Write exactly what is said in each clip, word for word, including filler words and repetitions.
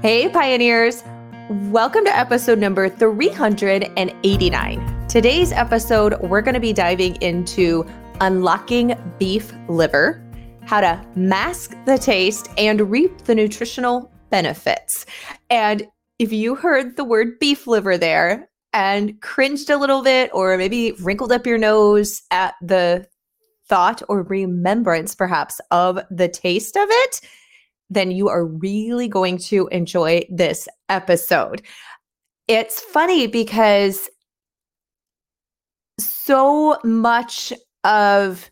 Hey, pioneers. Welcome to episode number three hundred eighty-nine. Today's episode, we're going to be diving into unlocking beef liver, how to mask the taste and reap the nutritional benefits. And if you heard the word beef liver there and cringed a little bit, or maybe wrinkled up your nose at the thought or remembrance perhaps of the taste of it, then you are really going to enjoy this episode. It's funny because so much of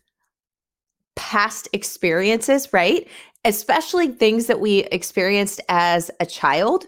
past experiences, right? Especially things that we experienced as a child.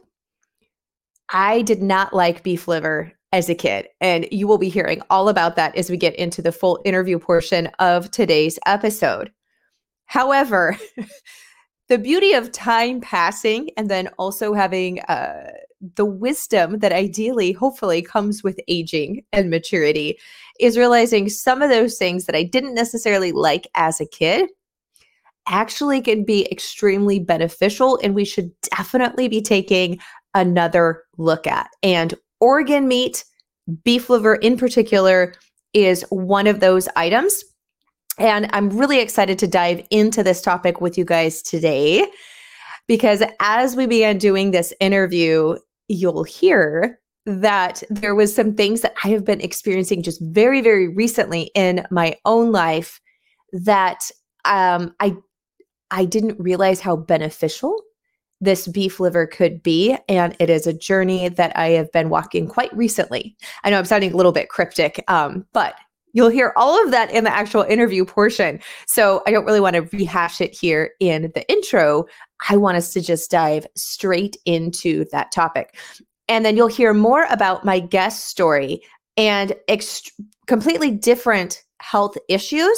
I did not like beef liver as a kid, and you will be hearing all about that as we get into the full interview portion of today's episode. However, the beauty of time passing and then also having uh, the wisdom that ideally, hopefully, comes with aging and maturity is realizing some of those things that I didn't necessarily like as a kid actually can be extremely beneficial, and we should definitely be taking another look at. And organ meat, beef liver in particular, is one of those items. And I'm really excited to dive into this topic with you guys today, because as we began doing this interview, you'll hear that there was some things that I have been experiencing just very, very recently in my own life that um, I, I didn't realize how beneficial this beef liver could be. And it is a journey that I have been walking quite recently. I know I'm sounding a little bit cryptic, um, but you'll hear all of that in the actual interview portion. So I don't really want to rehash it here in the intro. I want us to just dive straight into that topic. And then you'll hear more about my guest story and ext- completely different health issues.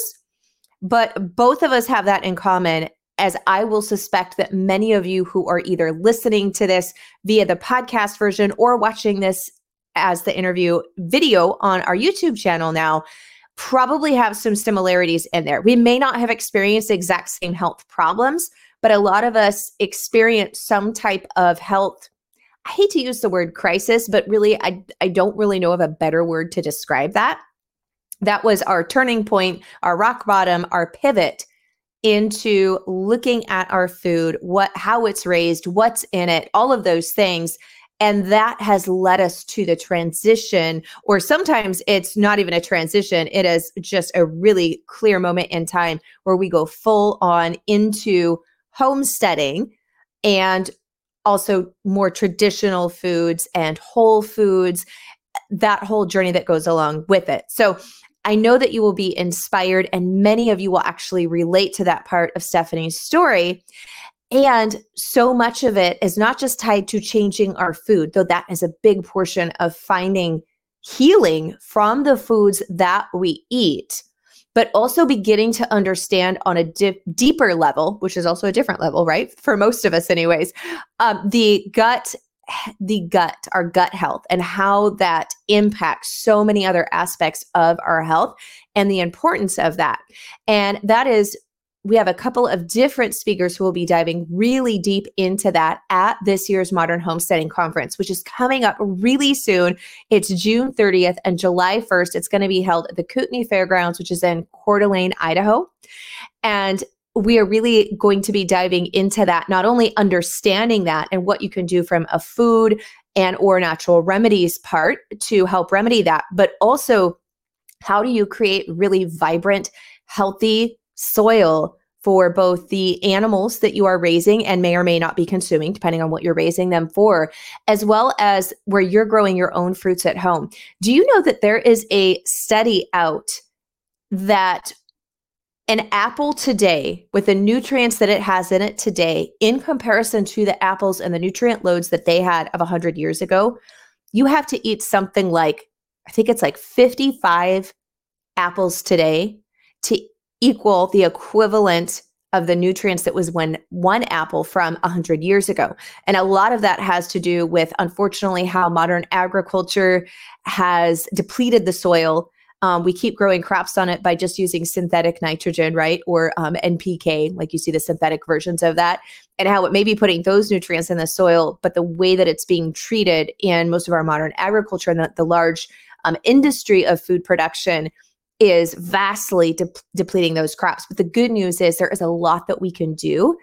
But both of us have that in common, as I will suspect that many of you who are either listening to this via the podcast version or watching this as the interview video on our YouTube channel now probably have some similarities in there. We may not have experienced the exact same health problems, but a lot of us experience some type of health. I hate to use the word crisis, but really, I, I don't really know of a better word to describe that. That was our turning point, our rock bottom, our pivot into looking at our food, what, how it's raised, what's in it, all of those things. And that has led us to the transition, or sometimes it's not even a transition. It is just a really clear moment in time where we go full on into homesteading and also more traditional foods and whole foods, that whole journey that goes along with it. So I know that you will be inspired, and many of you will actually relate to that part of Stephanie's story. And so much of it is not just tied to changing our food, though that is a big portion of finding healing from the foods that we eat, but also beginning to understand on a dip, deeper level, which is also a different level, right? For most of us anyways, um, the gut the gut, our gut health, and how that impacts so many other aspects of our health and the importance of that. And that is, we have a couple of different speakers who will be diving really deep into that at this year's Modern Homesteading Conference, which is coming up really soon. It's June thirtieth and July first. It's going to be held at the Kootenai Fairgrounds, which is in Coeur d'Alene, Idaho. And we are really going to be diving into that, not only understanding that and what you can do from a food and or natural remedies part to help remedy that, but also how do you create really vibrant, healthy soil for both the animals that you are raising and may or may not be consuming, depending on what you're raising them for, as well as where you're growing your own fruits at home. Do you know that there is a study out that an apple today, with the nutrients that it has in it today, in comparison to the apples and the nutrient loads that they had of one hundred years ago, you have to eat something like, I think it's like fifty-five apples today to equal the equivalent of the nutrients that was when one apple from one hundred years ago. And a lot of that has to do with, unfortunately, how modern agriculture has depleted the soil. Um, we keep growing crops on it by just using synthetic nitrogen, right? Or um, N P K, like you see the synthetic versions of that. and how it may be putting those nutrients in the soil, but the way that it's being treated in most of our modern agriculture and the, the large um, industry of food production is vastly de- depleting those crops. But the good news is there is a lot that we can do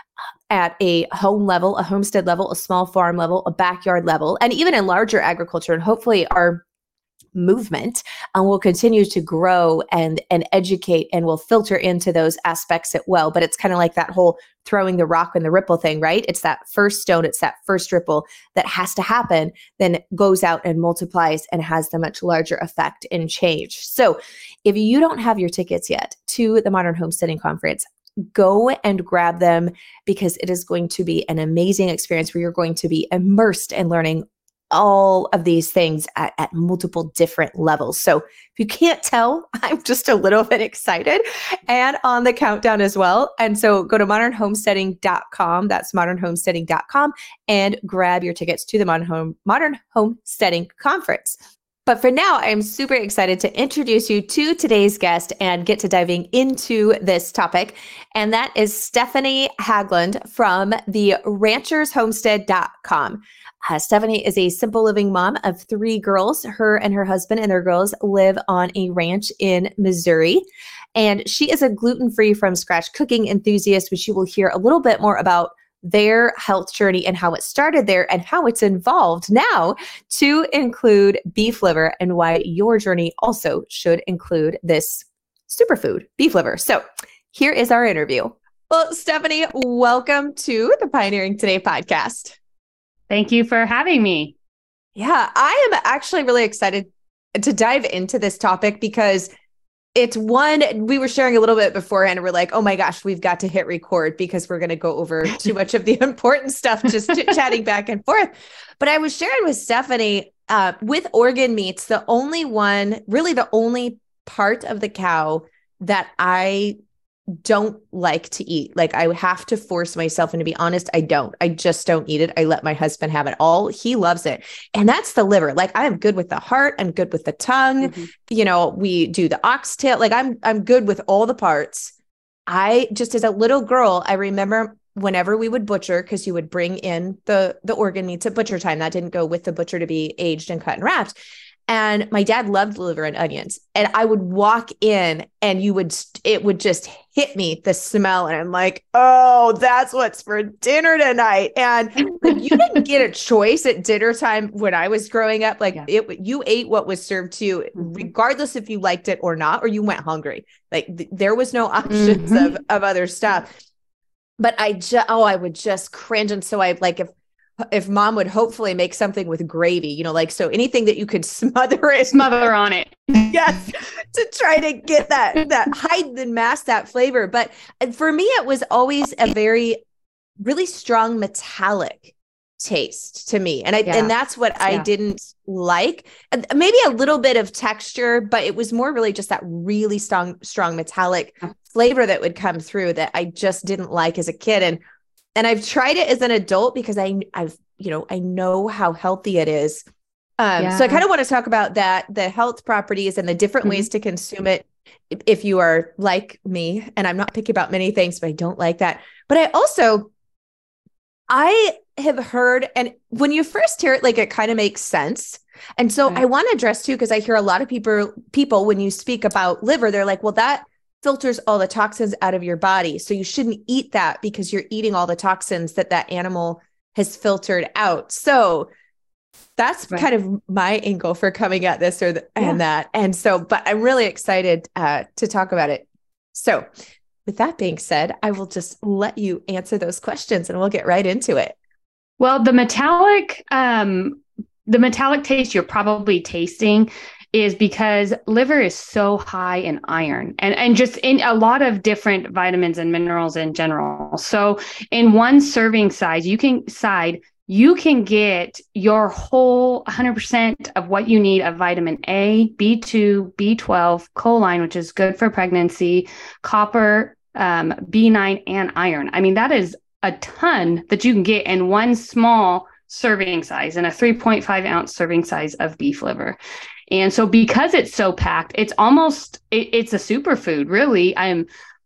at a home level, a homestead level, a small farm level, a backyard level, and even in larger agriculture. And hopefully our movement and um, will continue to grow and and educate and will filter into those aspects as well. But it's kind of like that whole throwing the rock and the ripple thing, right? It's that first stone, it's that first ripple that has to happen, then goes out and multiplies and has the much larger effect and change. So if you don't have your tickets yet to the Modern Homesteading Conference, go and grab them, because it is going to be an amazing experience where you're going to be immersed in learning all of these things at, at multiple different levels. So if you can't tell, I'm just a little bit excited and on the countdown as well. And so go to modern homesteading dot com. That's modern homesteading dot com and grab your tickets to the Modern Home Modern Homesteading Conference. But for now, I'm super excited to introduce you to today's guest and get to diving into this topic. And that is Stephanie Haglund from the ranchers homestead dot com. Uh, Stephanie is a simple living mom of three girls. Her and her husband and their girls live on a ranch in Missouri. And she is a gluten-free from scratch cooking enthusiast, which you will hear a little bit more about their health journey and how it started there and how it's evolved now to include beef liver, and why your journey also should include this superfood, beef liver. So here is our interview. Well, Stephanie, welcome to the Pioneering Today podcast. Thank you for having me. Yeah, I am actually really excited to dive into this topic because it's one, we were sharing a little bit beforehand, and we're like, oh my gosh, we've got to hit record because we're going to go over too much of the important stuff, just chatting back and forth. But I was sharing with Stephanie, uh, with organ meats, the only one, really the only part of the cow that I don't like to eat. Like I have to force myself. And to be honest, I don't. I just don't eat it. I let my husband have it all. He loves it. And that's the liver. Like I am good with the heart. I'm good with the tongue. Mm-hmm. You know, we do the oxtail. Like I'm, I'm good with all the parts. I just, as a little girl, I remember whenever we would butcher, because you would bring in the, the organ meats at butcher time, that didn't go with the butcher to be aged and cut and wrapped. And my dad loved liver and onions, and I would walk in and you would, it would just hit me, the smell. And I'm like, oh, that's what's for dinner tonight. And like, you didn't get a choice at dinner time when I was growing up. Like yeah. it, you ate what was served to you, mm-hmm. regardless if you liked it or not, or you went hungry. Like th- there was no options mm-hmm. of, of other stuff. But I just, oh, I would just cringe. And so I like, if, if mom would hopefully make something with gravy, you know, like, so anything that you could smother it, smother on it. Yes. To try to get that, that hide and mask that flavor. But for me, it was always a very, really strong metallic taste to me. And I, yeah. and that's what I yeah. didn't like. And maybe a little bit of texture, but it was more really just that really strong, strong metallic flavor that would come through that I just didn't like as a kid. And And I've tried it as an adult because I, I've, you know, I know how healthy it is. Um, yeah. So I kind of want to talk about that, the health properties and the different mm-hmm. ways to consume it. If you are like me, and I'm not picky about many things, but I don't like that. But I also, I have heard, and when you first hear it, like it kind of makes sense. And so right. I want to address too, because I hear a lot of people, people, when you speak about liver, they're like, well, that filters all the toxins out of your body. So you shouldn't eat that because you're eating all the toxins that that animal has filtered out. So that's right. kind of my angle for coming at this or the, yeah. and that. And so, but I'm really excited uh, to talk about it. So with that being said, I will just let you answer those questions and we'll get right into it. Well, the metallic, um, the metallic taste you're probably tasting is because liver is so high in iron and, and just in a lot of different vitamins and minerals in general. So in one serving size, you can side, you can get your whole one hundred percent of what you need of vitamin A, B two, B twelve, choline, which is good for pregnancy, copper, um, B nine, and iron. I mean, that is a ton that you can get in one small serving size, in a three point five ounce serving size of beef liver. And so because it's so packed, it's almost, it, it's a superfood, really. I'm,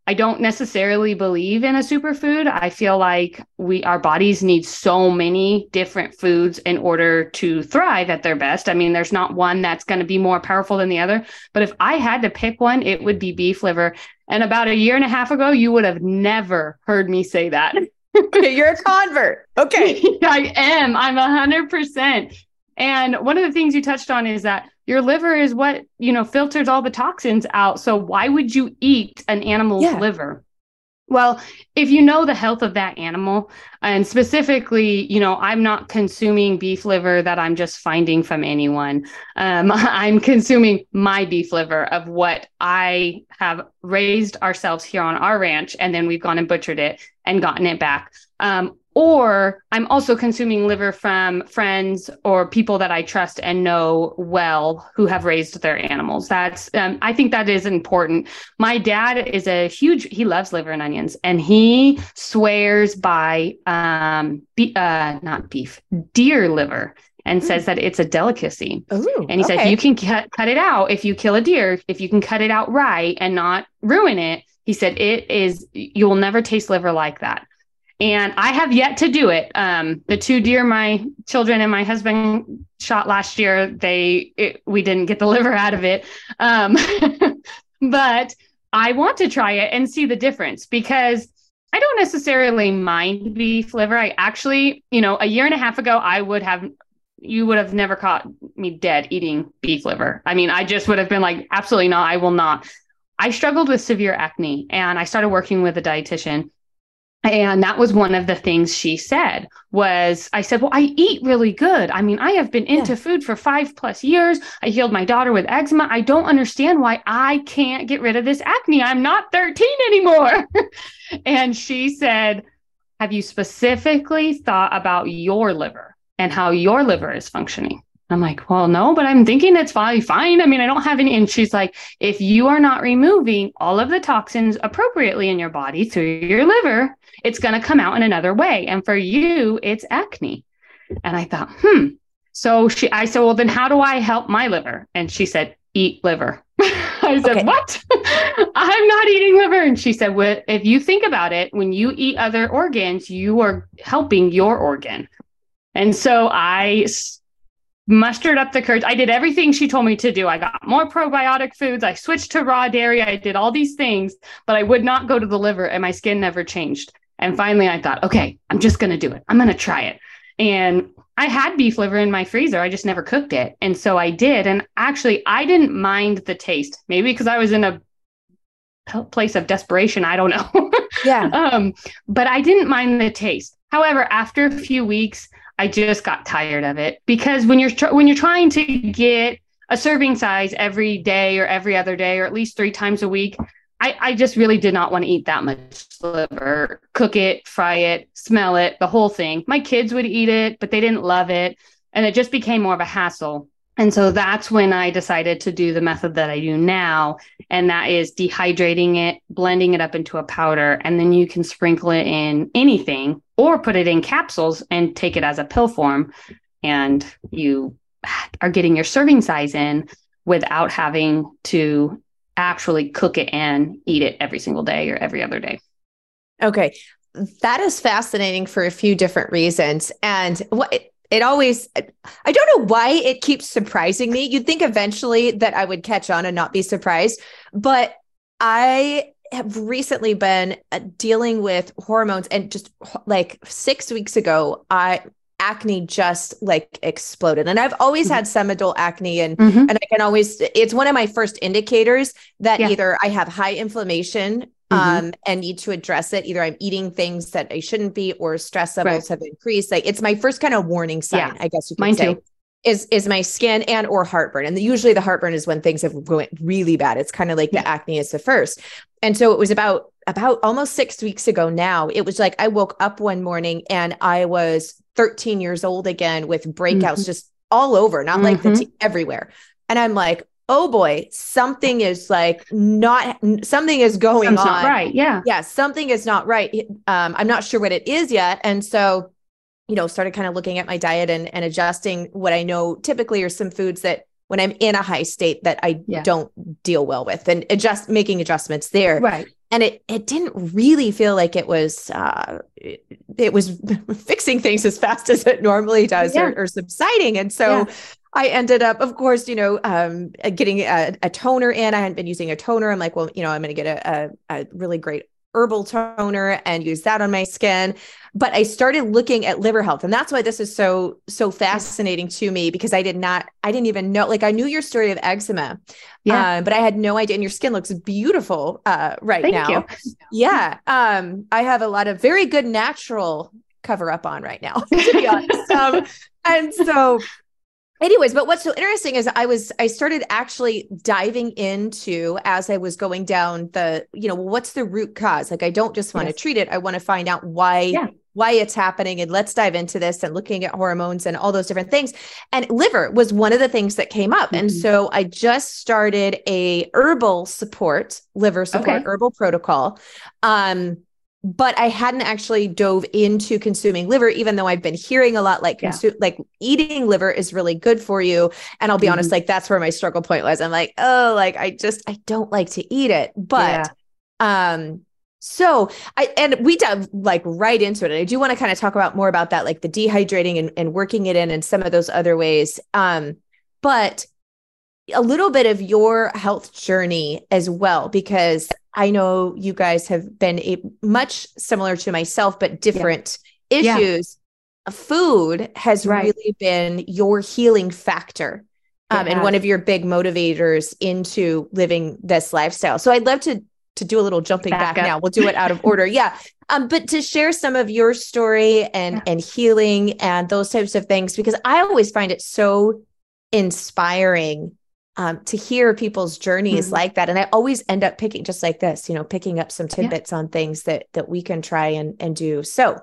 I don't necessarily believe in a superfood. I feel like we, our bodies need so many different foods in order to thrive at their best. I mean, there's not one that's going to be more powerful than the other, but if I had to pick one, it would be beef liver. And about a year and a half ago, you would have never heard me say that. You're a convert. Okay. I am. I'm a hundred percent. And one of the things you touched on is that your liver is what, you know, filters all the toxins out. So why would you eat an animal's yeah. liver? Well, if you know the health of that animal, and specifically, you know, I'm not consuming beef liver that I'm just finding from anyone. Um, I'm consuming my beef liver of what I have raised ourselves here on our ranch, and then we've gone and butchered it and gotten it back. Um, Or I'm also consuming liver from friends or people that I trust and know well who have raised their animals. That's, um, I think that is important. My dad is a huge, he loves liver and onions, and he swears by, um, be, uh, not beef, deer liver, and mm. says that it's a delicacy. Ooh, and he okay. says, you can cut, cut it out. If you kill a deer, if you can cut it out right and not ruin it, he said, it is, you will never taste liver like that. And I have yet to do it. Um, the two deer my children and my husband shot last year, they it, we didn't get the liver out of it. Um, but I want to try it and see the difference, because I don't necessarily mind beef liver. I actually, you know, a year and a half ago, I would have, you would have never caught me dead eating beef liver. I mean, I just would have been like, absolutely not, I will not. I struggled with severe acne, and I started working with a dietitian. And that was one of the things she said was, I said, well, I eat really good. I mean, I have been into yeah. food for five plus years. I healed my daughter with eczema. I don't understand why I can't get rid of this acne. I'm not thirteen anymore. And she said, have you specifically thought about your liver and how your liver is functioning? I'm like, well, no, but I'm thinking it's fine. fine. I mean, I don't have any. And she's like, if you are not removing all of the toxins appropriately in your body through your liver, it's going to come out in another way. And for you, it's acne. And I thought, hmm. So she, I said, well, then how do I help my liver? And she said, eat liver. I said, okay. What? I'm not eating liver. And she said, well, if you think about it, when you eat other organs, you are helping your organ. And so I mustered up the courage. I did everything she told me to do. I got more probiotic foods. I switched to raw dairy. I did all these things, but I would not go to the liver, and my skin never changed. And finally I thought, okay, I'm just going to do it. I'm going to try it. And I had beef liver in my freezer. I just never cooked it. And so I did. And actually I didn't mind the taste, maybe because I was in a place of desperation. I don't know. Yeah. um, but I didn't mind the taste. However, after a few weeks, I just got tired of it, because when you're tr- when you're trying to get a serving size every day or every other day, or at least three times a week, I, I just really did not want to eat that much liver, cook it, fry it, smell it, the whole thing. My kids would eat it, but they didn't love it. And it just became more of a hassle. And so that's when I decided to do the method that I do now. And that is dehydrating it, blending it up into a powder, and then you can sprinkle it in anything or put it in capsules and take it as a pill form. And you are getting your serving size in without having to actually cook it and eat it every single day or every other day. Okay. That is fascinating for a few different reasons. And what it, it always, I don't know why it keeps surprising me. You'd think eventually that I would catch on and not be surprised, but I have recently been dealing with hormones, and just like six weeks ago, I acne just like exploded. And I've always mm-hmm. had some adult acne, and, mm-hmm. and I can always, it's one of my first indicators that yeah. either I have high inflammation mm-hmm. um, and need to address it. Either I'm eating things that I shouldn't be, or stress levels right. have increased. Like it's my first kind of warning sign, yeah. I guess you could Mine say. Too. Is is my skin and or heartburn. And the, usually the heartburn is when things have went really bad. It's kind of like yeah. the acne is the first. And so it was about, about almost six weeks ago now. It was like, I woke up one morning and I was thirteen years old again, with breakouts mm-hmm. just all over, not mm-hmm. like the t- everywhere. And I'm like, oh boy, something is like not, something is going Something's on. Not right. Yeah. Yeah. Something is not right. Um, I'm not sure what it is yet. And so you know, started kind of looking at my diet and, and adjusting what I know typically are some foods that when I'm in a high state that I yeah. don't deal well with, and adjust, making adjustments there. Right. And it it didn't really feel like it was uh, it, it was fixing things as fast as it normally does, Yeah. or, or subsiding. And so Yeah. I ended up, of course, you know, um, getting a, a toner in. I hadn't been using a toner. I'm like, well, you know, I'm going to get a, a, a really great herbal toner and use that on my skin. But I started looking at liver health. And that's why this is so, so fascinating to me, because I did not, I didn't even know, like I knew your story of eczema, Yeah. um, but I had no idea. And your skin looks beautiful uh, right Thank now. you. Yeah. Um, I have a lot of very good natural cover up on right now, to be honest. Um, and so anyways, but what's so interesting is I was, I started actually diving into, as I was going down the, you know, what's the root cause? Like, I don't just want to Yes. treat it. I want to find out why, Yeah. why it's happening. And let's dive into this and looking at hormones and all those different things. And liver was one of the things that came up. Mm-hmm. And so I just started a herbal support, liver support, Okay. herbal protocol. Um, But I hadn't actually dove into consuming liver, even though I've been hearing a lot, like consume, yeah. like eating liver is really good for you. And I'll be mm-hmm. honest, like that's where my struggle point was. I'm like, oh, like I just, I don't like to eat it. But, yeah. um, so I, and we dove like right into it. And I do want to kind of talk about more about that, like the dehydrating and, and working it in and some of those other ways. Um, but a little bit of your health journey as well, because I know you guys have been a, much similar to myself, but different yeah. issues. Yeah. Food has right. really been your healing factor um, and one of your big motivators into living this lifestyle. So I'd love to to do a little jumping back, back now. We'll do it out of order. Yeah. Um, but to share some of your story and, yeah. and healing and those types of things, because I always find it so inspiring Um, to hear people's journeys mm-hmm. like that. And I always end up picking just like this, you know, picking up some tidbits yeah. on things that, that we can try and, and do. So,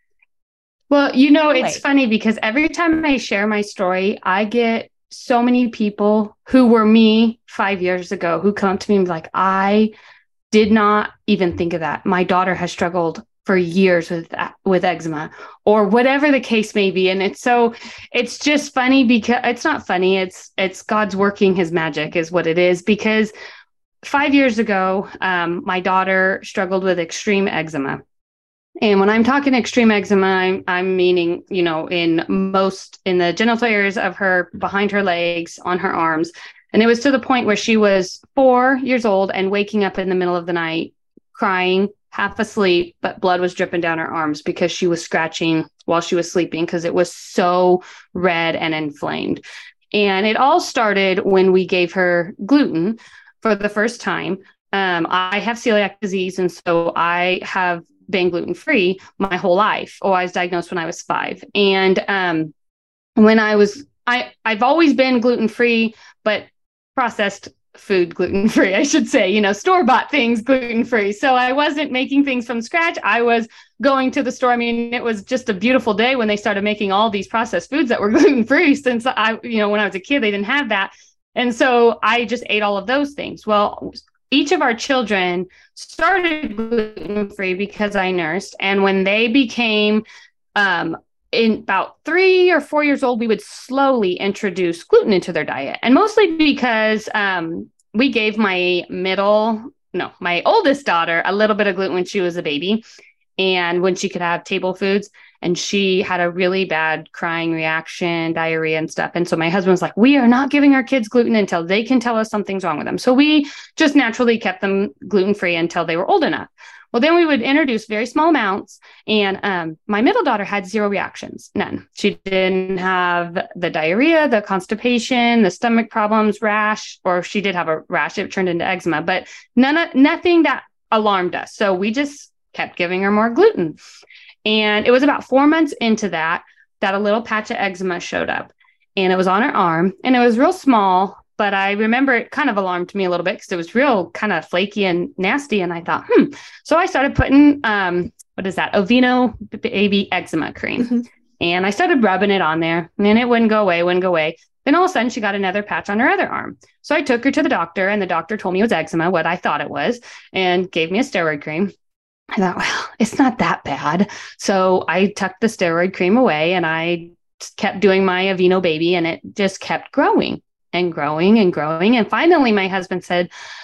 well, you know, anyway. It's funny because every time I share my story, I get so many people who were me five years ago who come to me and be like, I did not even think of that. My daughter has struggled for years with with eczema or whatever the case may be. And it's so, it's just funny because it's not funny. It's, it's God's working his magic is what it is. Because five years ago, um, my daughter struggled with extreme eczema. And when I'm talking extreme eczema, I'm, I'm meaning, you know, in most, in the genital areas of her, behind her legs, on her arms. And it was to the point where she was four years old and waking up in the middle of the night, crying, half asleep, but blood was dripping down her arms because she was scratching while she was sleeping because it was so red and inflamed. And it all started when we gave her gluten for the first time. Um, I have celiac disease, and so I have been gluten-free my whole life. Oh, I was diagnosed when I was five. And um, when I was, I, I've always been gluten-free, but processed food gluten-free, I should say, you know, store-bought things gluten-free. So I wasn't making things from scratch. I was going to the store. I mean, it was just a beautiful day when they started making all these processed foods that were gluten-free, since I, you know, when I was a kid, they didn't have that. And so I just ate all of those things. Well, each of our children started gluten-free because I nursed. And when they became um, in about three or four years old, we would slowly introduce gluten into their diet. And mostly because um, we gave my middle, no, my oldest daughter a little bit of gluten when she was a baby and when she could have table foods. And she had a really bad crying reaction, diarrhea and stuff. And so my husband was like, we are not giving our kids gluten until they can tell us something's wrong with them. So we just naturally kept them gluten-free until they were old enough. Well, then we would introduce very small amounts. And um, my middle daughter had zero reactions, none. She didn't have the diarrhea, the constipation, the stomach problems, rash, or she did have a rash. It turned into eczema, but none of, nothing that alarmed us. So we just kept giving her more gluten. And it was about four months into that, that a little patch of eczema showed up. And it was on her arm. And it was real small. But I remember it kind of alarmed me a little bit because it was real kind of flaky and nasty. And I thought, hmm. So I started putting, um, what is that? Aveeno baby eczema cream. Mm-hmm. And I started rubbing it on there. And it wouldn't go away, wouldn't go away. Then all of a sudden she got another patch on her other arm. So I took her to the doctor and the doctor told me it was eczema, what I thought it was, and gave me a steroid cream. I thought, well, it's not that bad. So I tucked the steroid cream away and I kept doing my Aveeno baby and it just kept growing and growing and growing. And finally, my husband said,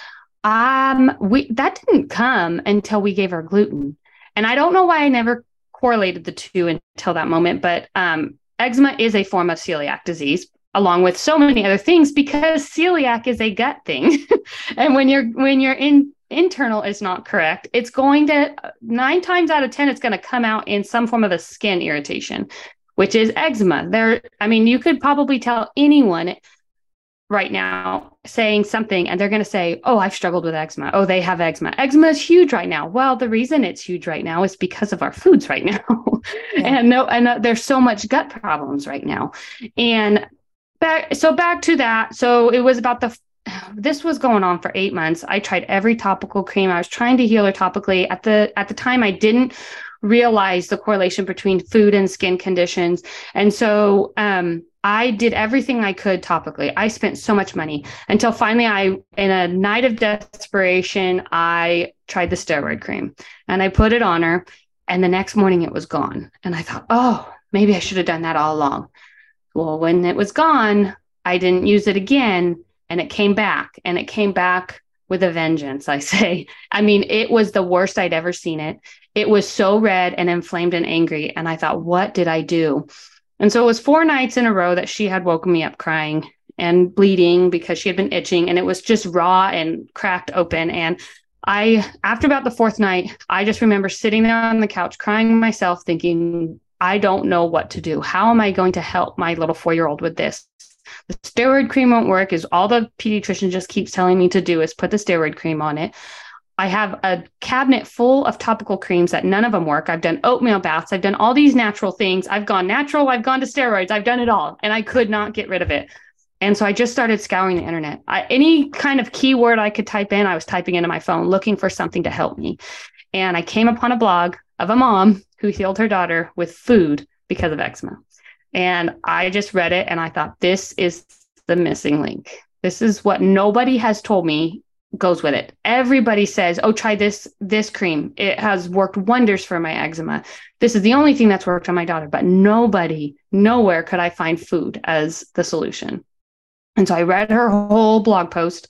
Um, we that didn't come until we gave her gluten. And I don't know why I never correlated the two until that moment, but um, eczema is a form of celiac disease, along with so many other things, because celiac is a gut thing. And when you're when you're in internal is not correct, it's going to nine times out of ten, it's going to come out in some form of a skin irritation, which is eczema. There, I mean, you could probably tell anyone right now saying something and they're going to say, oh, I've struggled with eczema. Oh, they have eczema. Eczema is huge right now. Well, the reason it's huge right now is because of our foods right now. Yeah. and no, and uh, there's so much gut problems right now. And back, so back to that. So it was about the, this was going on for eight months. I tried every topical cream. I was trying to heal her topically. At the, at the time, I didn't realize the correlation between food and skin conditions. And so, um, I did everything I could topically. I spent so much money until finally I, in a night of desperation, I tried the steroid cream and I put it on her, and the next morning it was gone. And I thought, oh, maybe I should have done that all along. Well, when it was gone, I didn't use it again, and it came back, and it came back with a vengeance, I say. I mean, it was the worst I'd ever seen it. It was so red and inflamed and angry. And I thought, what did I do? And so it was four nights in a row that she had woken me up crying and bleeding because she had been itching, and it was just raw and cracked open. And I, after about the fourth night, I just remember sitting there on the couch crying myself, thinking, I don't know what to do. How am I going to help my little four-year-old with this? The steroid cream won't work, is all the pediatrician just keeps telling me to do is put the steroid cream on it. I have a cabinet full of topical creams that none of them work. I've done oatmeal baths. I've done all these natural things. I've gone natural. I've gone to steroids. I've done it all. And I could not get rid of it. And so I just started scouring the internet. I, any kind of keyword I could type in, I was typing into my phone, looking for something to help me. And I came upon a blog of a mom who healed her daughter with food because of eczema. And I just read it and I thought, this is the missing link. This is what nobody has told me goes with it. Everybody says, oh, try this, this cream. It has worked wonders for my eczema. This is the only thing that's worked on my daughter, but nobody, nowhere could I find food as the solution. And so I read her whole blog post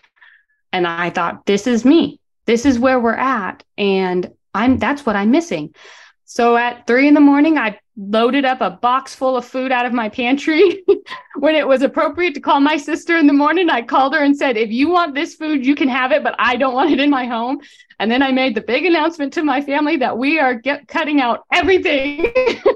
and I thought, this is me. This is where we're at. And I'm, that's what I'm missing. So at three in the morning, I loaded up a box full of food out of my pantry. When it was appropriate to call my sister in the morning, I called her and said, if you want this food, you can have it, but I don't want it in my home. And then I made the big announcement to my family that we are get, cutting out everything.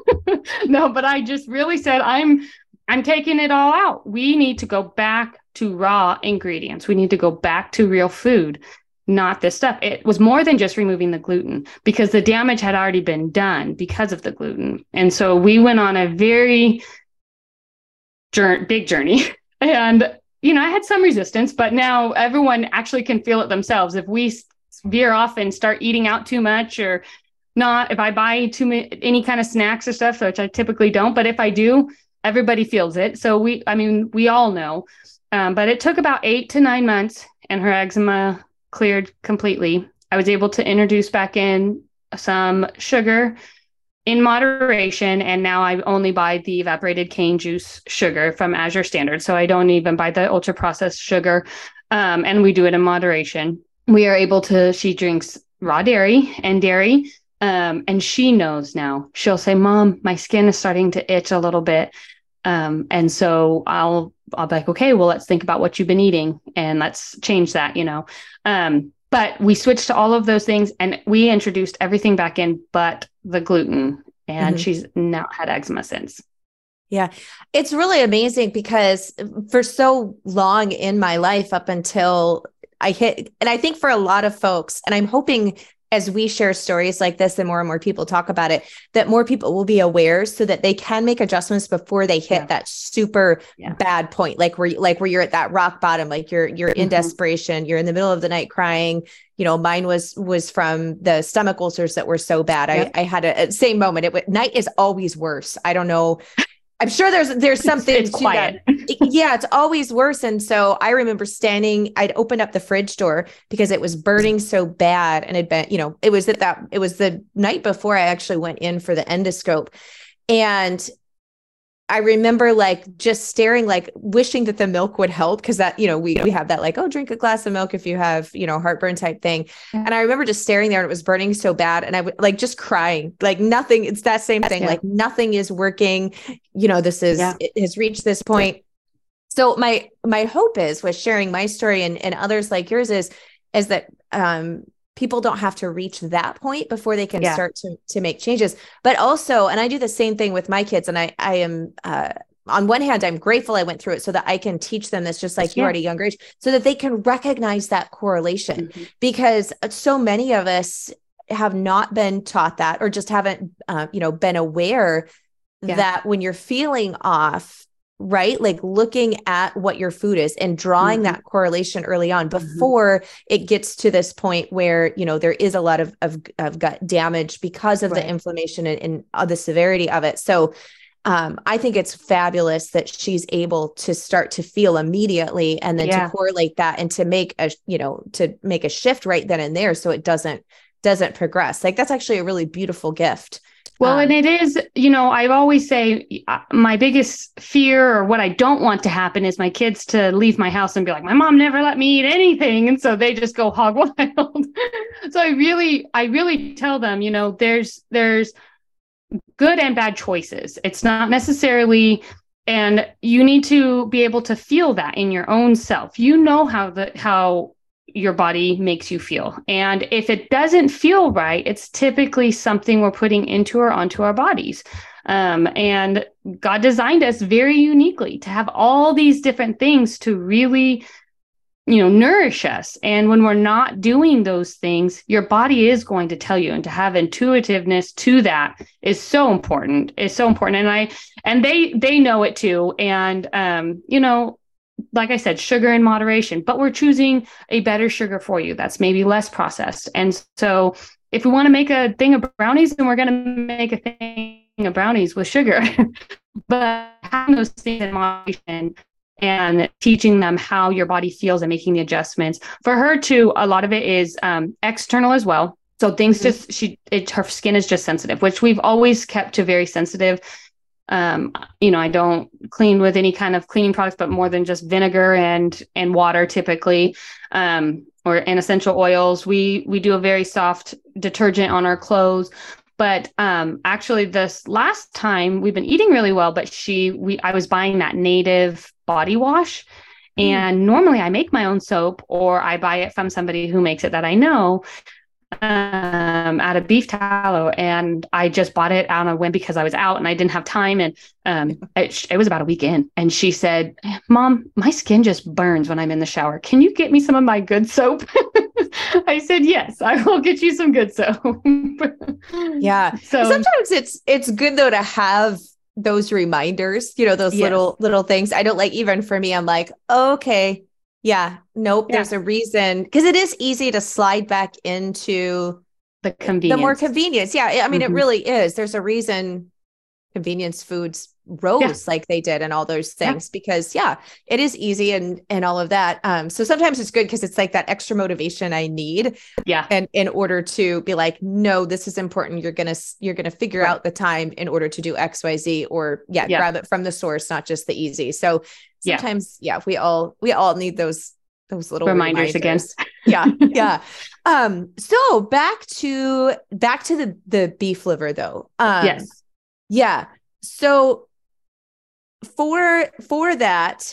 No, but I just really said, I'm, I'm taking it all out. We need to go back to raw ingredients. We need to go back to real food. Not this stuff. It was more than just removing the gluten, because the damage had already been done because of the gluten. And so we went on a very journey, big journey. And, you know, I had some resistance, but now everyone actually can feel it themselves. If we veer off and start eating out too much or not, if I buy too many, any kind of snacks or stuff, which I typically don't, but if I do, everybody feels it. So we, I mean, we all know, um, but it took about eight to nine months and her eczema cleared completely. I was able to introduce back in some sugar in moderation, and now I only buy the evaporated cane juice sugar from Azure Standard. So I don't even buy the ultra processed sugar, um, and we do it in moderation. We are able to, she drinks raw dairy and dairy, um, and she knows now. She'll say, Mom, my skin is starting to itch a little bit. Um, and so I'll, I'll be like, okay, well, let's think about what you've been eating and let's change that, you know? Um, but we switched to all of those things and we introduced everything back in, but the gluten, and mm-hmm. she's not had eczema since. Yeah. It's really amazing because for so long in my life up until I hit, and I think for a lot of folks, and I'm hoping as we share stories like this and more and more people talk about it, that more people will be aware so that they can make adjustments before they hit yeah. that super yeah. bad point. Like where, like where you're at that rock bottom, like you're, you're in mm-hmm. desperation, you're in the middle of the night crying. You know, mine was, was from the stomach ulcers that were so bad. Yep. I, I had a, a same moment. It w- night is always worse. I don't know. I'm sure there's, there's something it's, it's to quiet. that. Yeah, it's always worse. And so I remember standing, I'd opened up the fridge door because it was burning so bad. And it'd been, you know, it was at that, it was the night before I actually went in for the endoscope. And I remember like just staring, like wishing that the milk would help. Cause that, you know, we, we have that like, oh, drink a glass of milk if you have, you know, heartburn type thing. Yeah. And I remember just staring there and it was burning so bad. And I would like just crying, like nothing. It's that same thing. Yeah. Like nothing is working. You know, this is, yeah. it has reached this point. So my, my hope is with sharing my story and, and others like yours is, is that, um, people don't have to reach that point before they can yeah. start to, to make changes. But also, and I do the same thing with my kids. And I, I am, uh, on one hand, I'm grateful I went through it so that I can teach them this just like yeah. you are at a younger age, so that they can recognize that correlation. Mm-hmm. Because so many of us have not been taught that, or just haven't, uh, you know, been aware yeah. that when you're feeling off, right? Like looking at what your food is and drawing mm-hmm. that correlation early on before mm-hmm. it gets to this point where, you know, there is a lot of, of, of gut damage because of right. the inflammation and, and uh, the severity of it. So um, I think it's fabulous that she's able to start to feel immediately and then yeah. to correlate that and to make a, you know, to make a shift right then and there. So it doesn't, doesn't progress. Like that's actually a really beautiful gift. Well, Um, and it is, you know, I always say uh, my biggest fear or what I don't want to happen is my kids to leave my house and be like, my mom never let me eat anything. And so they just go hog wild. So I really, I really tell them, you know, there's, there's good and bad choices. It's not necessarily, and you need to be able to feel that in your own self. You know how the, how your body makes you feel. And if it doesn't feel right, it's typically something we're putting into or onto our bodies. Um, and God designed us very uniquely to have all these different things to really, you know, nourish us. And when we're not doing those things, your body is going to tell you, and to have intuitiveness to that is so important. It's so important. And I, and they, they know it too. And, um, you know, like I said, sugar in moderation, but we're choosing a better sugar for you that's maybe less processed. And so if we want to make a thing of brownies, then we're going to make a thing of brownies with sugar. But having those things in moderation and teaching them how your body feels and making the adjustments. For her too, a lot of it is um, external as well. So things mm-hmm. just, she, it, her skin is just sensitive, which we've always kept to very sensitive. Um, you know, I don't clean with any kind of cleaning products, but more than just vinegar and, and water typically, um, or and essential oils. We, we do a very soft detergent on our clothes, but, um, actually this last time we've been eating really well, but she, we, I was buying that native body wash, mm. and normally I make my own soap or I buy it from somebody who makes it that I know, um out of beef tallow, and I just bought it on a whim because I was out and I didn't have time, and um it, it was about a week in, and she said, Mom, my skin just burns when I'm in the shower, can you get me some of my good soap? I said, yes, I will get you some good soap. Yeah, so sometimes it's it's good though to have those reminders, you know, those yes. little little things. I don't like, even for me, I'm like, oh, okay, yeah, nope. Yeah. There's a reason, because it is easy to slide back into the convenience, the more convenience. Yeah. I mean, mm-hmm. it really is. There's a reason convenience foods rose yeah. like they did and all those things, yeah. because yeah, it is easy and, and all of that. Um, so sometimes it's good because it's like that extra motivation I need. Yeah. And in order to be like, no, this is important. You're going to, you're going to figure right. out the time in order to do X, Y, Z, or yeah, yeah, grab it from the source, not just the easy. So sometimes, yeah, yeah we all, we all need those, those little reminders, reminders. again. Yeah. Yeah. Um, so back to, back to the, the beef liver though. Um, yes. Yeah. So for, for that,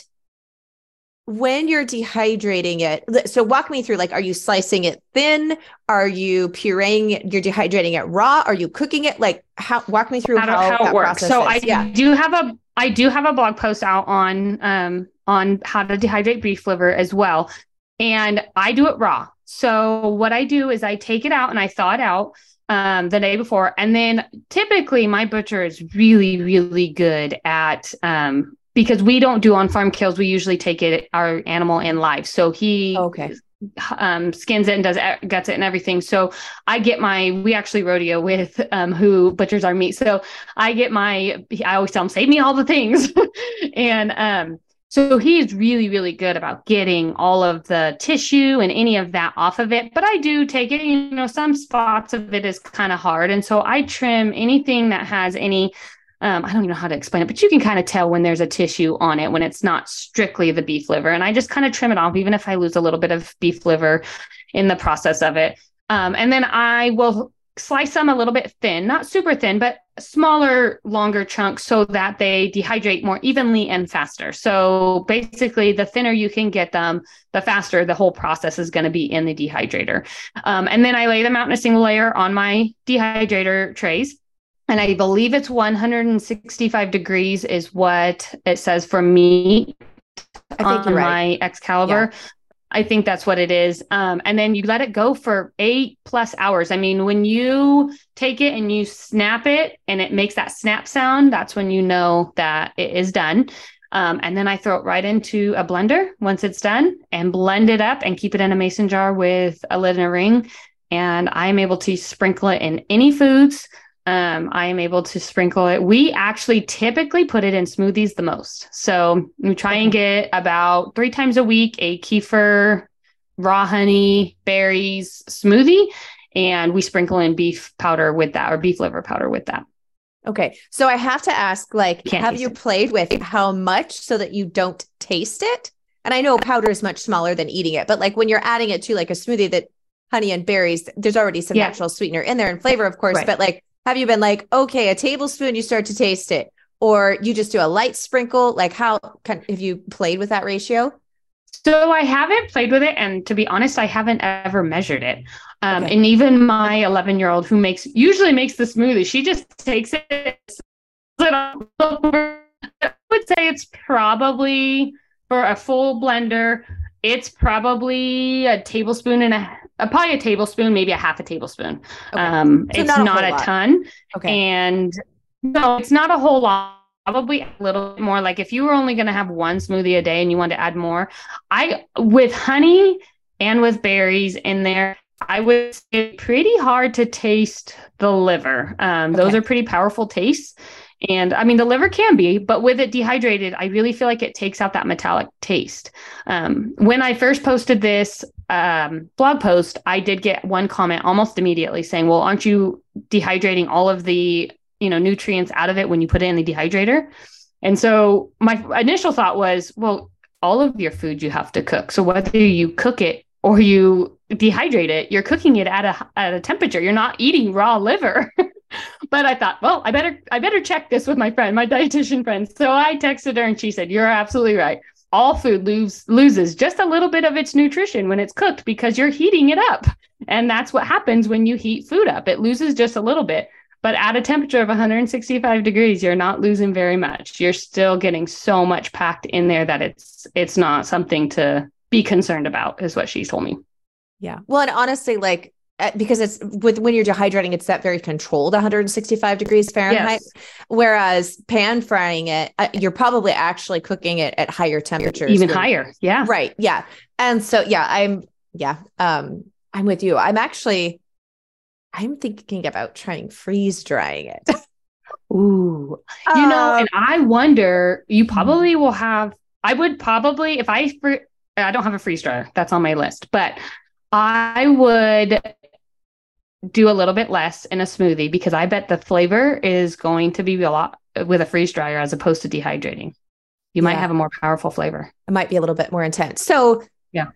when you're dehydrating it, so walk me through, like, are you slicing it thin? Are you pureeing, you're dehydrating it raw? Are you cooking it? Like how, walk me through how, how, how it works. So is. I yeah. do have a, I do have a blog post out on, um, on how to dehydrate beef liver as well. And I do it raw. So what I do is I take it out and I thaw it out um, the day before. And then typically my butcher is really, really good at, um, because we don't do on-farm kills. We usually take it, our animal in live. So he okay. um, skins it and does guts it and everything. So I get my, we actually rodeo with um, who butchers our meat. So I get my, I always tell him, save me all the things. and um, so he is really, really good about getting all of the tissue and any of that off of it. But I do take it, you know, some spots of it is kind of hard. And so I trim anything that has any Um, I don't even know how to explain it, but you can kind of tell when there's a tissue on it when it's not strictly the beef liver. And I just kind of trim it off, even if I lose a little bit of beef liver in the process of it. Um, and then I will slice them a little bit thin, not super thin, but smaller, longer chunks so that they dehydrate more evenly and faster. So basically, the thinner you can get them, the faster the whole process is going to be in the dehydrator. Um, and then I lay them out in a single layer on my dehydrator trays. And I believe it's one hundred sixty-five degrees is what it says for meat I think on you're right. my Excalibur. Yeah. I think that's what it is. Um, and then you let it go for eight plus hours. I mean, when you take it and you snap it and it makes that snap sound, that's when you know that it is done. Um, and then I throw it right into a blender once it's done and blend it up and keep it in a mason jar with a lid and a ring. And I'm able to sprinkle it in any foods. Um, I am able to sprinkle it. We actually typically put it in smoothies the most. So we try and get about three times a week a kefir, raw honey, berries smoothie, and we sprinkle in beef powder with that, or beef liver powder with that. Okay. So I have to ask, like, Can't have you it. played with how much so that you don't taste it? And I know powder is much smaller than eating it, but like when you're adding it to like a smoothie that honey and berries, there's already some yeah. natural sweetener in there and flavor, of course, right. but like, have you been like, okay, a tablespoon, you start to taste it, or you just do a light sprinkle? Like how can, have you played with that ratio? So I haven't played with it. And to be honest, I haven't ever measured it. Um, okay. And even my eleven year old who makes, usually makes the smoothie, she just takes it. I would say it's probably for a full blender. It's probably a tablespoon and a Uh, probably a tablespoon, maybe a half a tablespoon. Okay. Um, so it's not, not a, a ton. Okay. And no, it's not a whole lot, probably a little bit more. Like if you were only going to have one smoothie a day and you want to add more, I, with honey and with berries in there, I would say it's pretty hard to taste the liver. Um, okay. Those are pretty powerful tastes. And I mean, the liver can be, but with it dehydrated, I really feel like it takes out that metallic taste. Um, when I first posted this um, blog post, I did get one comment almost immediately saying, well, aren't you dehydrating all of the, you know, nutrients out of it when you put it in the dehydrator? And so my initial thought was, well, all of your food you have to cook. So whether you cook it or you dehydrate it, you're cooking it at a, at a temperature. You're not eating raw liver. But I thought, well, I better, I better check this with my friend, my dietitian friend. So I texted her and she said, you're absolutely right. All food lose, loses just a little bit of its nutrition when it's cooked because you're heating it up. And that's what happens when you heat food up. It loses just a little bit. But at a temperature of one hundred sixty-five degrees, you're not losing very much. You're still getting so much packed in there that it's it's not something to be concerned about, is what she told me. Yeah. Well, and honestly, like, because it's with when you're dehydrating, it's that very controlled one hundred sixty-five degrees Fahrenheit. Yes. Whereas pan frying it, uh, you're probably actually cooking it at higher temperatures. Even than, higher. Yeah. Right. Yeah. And so, yeah, I'm, yeah, um, I'm with you. I'm actually, I'm thinking about trying freeze drying it. Ooh, you um, know, and I wonder, you probably will have, I would probably, if I, I don't have a freeze dryer, that's on my list, but I would do a little bit less in a smoothie because I bet the flavor is going to be a lot with a freeze dryer as opposed to dehydrating. You yeah. might have a more powerful flavor. It might be a little bit more intense. So yeah,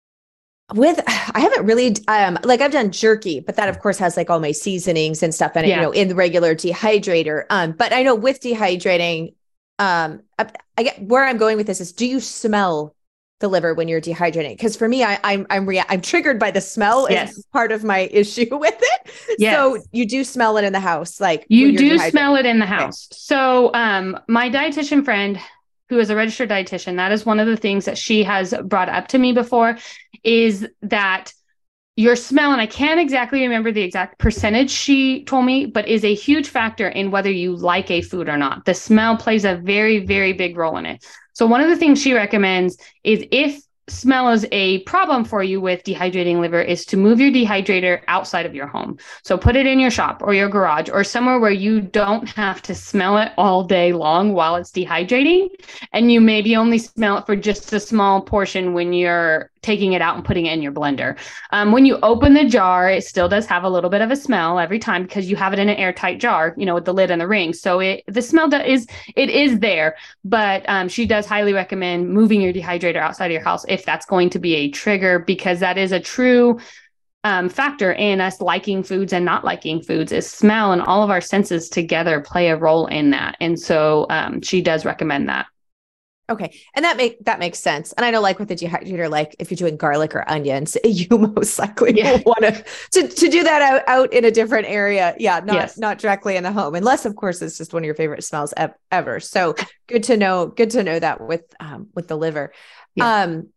with, I haven't really, um, like I've done jerky, but that of course has like all my seasonings and stuff in it, yeah. you know, in the regular dehydrator. Um, but I know with dehydrating, um, I, I get where I'm going with this is, do you smell the liver when you're dehydrating? Because for me, I, I'm I'm rea- I'm triggered by the smell. Yes. Is part of my issue with it. Yes. So you do smell it in the house, like you do smell it in the house. Okay. So um, my dietitian friend, who is a registered dietitian, that is one of the things that she has brought up to me before, is that your smell, and I can't exactly remember the exact percentage she told me, but is a huge factor in whether you like a food or not. The smell plays a very, very big role in it. So one of the things she recommends is if smell is a problem for you with dehydrating liver is to move your dehydrator outside of your home. So put it in your shop or your garage or somewhere where you don't have to smell it all day long while it's dehydrating. And you maybe only smell it for just a small portion when you're taking it out and putting it in your blender. Um, when you open the jar, it still does have a little bit of a smell every time because you have it in an airtight jar, you know, with the lid and the ring. So it the smell that is it is there, but um, she does highly recommend moving your dehydrator outside of your house if that's going to be a trigger, because that is a true um, factor in us liking foods and not liking foods. Is smell, and all of our senses together play a role in that. And so um, she does recommend that. Okay. And that make that makes sense. And I know, like with the dehydrator, like if you're doing garlic or onions, you most likely yeah. will want to, to to do that out, out in a different area. Yeah. Not, yes. not directly in the home, unless of course it's just one of your favorite smells ev- ever. So good to know. Good to know that with, um, with the liver. Yeah. Um,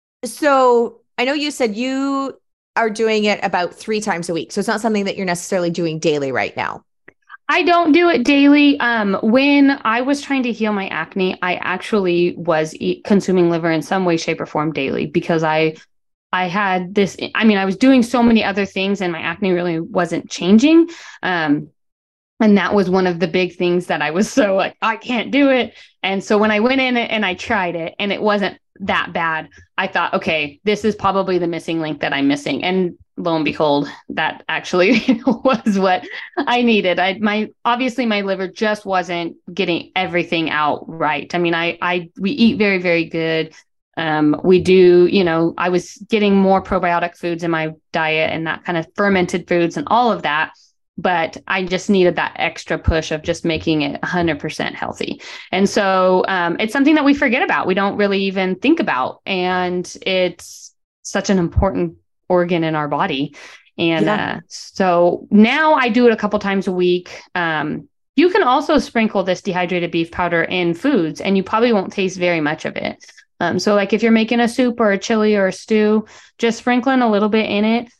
so I know you said you are doing it about three times a week. So it's not something that you're necessarily doing daily right now. I don't do it daily. Um, when I was trying to heal my acne, I actually was eat, consuming liver in some way, shape, or form daily, because I, I had this. I mean, I was doing so many other things, and my acne really wasn't changing. Um, and that was one of the big things that I was so like, I can't do it. And so when I went in and I tried it, and it wasn't that bad, I thought, okay, this is probably the missing link that I'm missing. And lo and behold, that actually was what I needed. I, my, obviously my liver just wasn't getting everything out right. I mean, I, I, we eat very, very good. Um, we do, you know, I was getting more probiotic foods in my diet and that kind of fermented foods and all of that. But I just needed that extra push of just making it one hundred percent healthy. And so um, it's something that we forget about. We don't really even think about. And it's such an important organ in our body. And yeah. uh, so now I do it a couple times a week. Um, you can also sprinkle this dehydrated beef powder in foods, and you probably won't taste very much of it. Um, so like if you're making a soup or a chili or a stew, just sprinkling a little bit in it,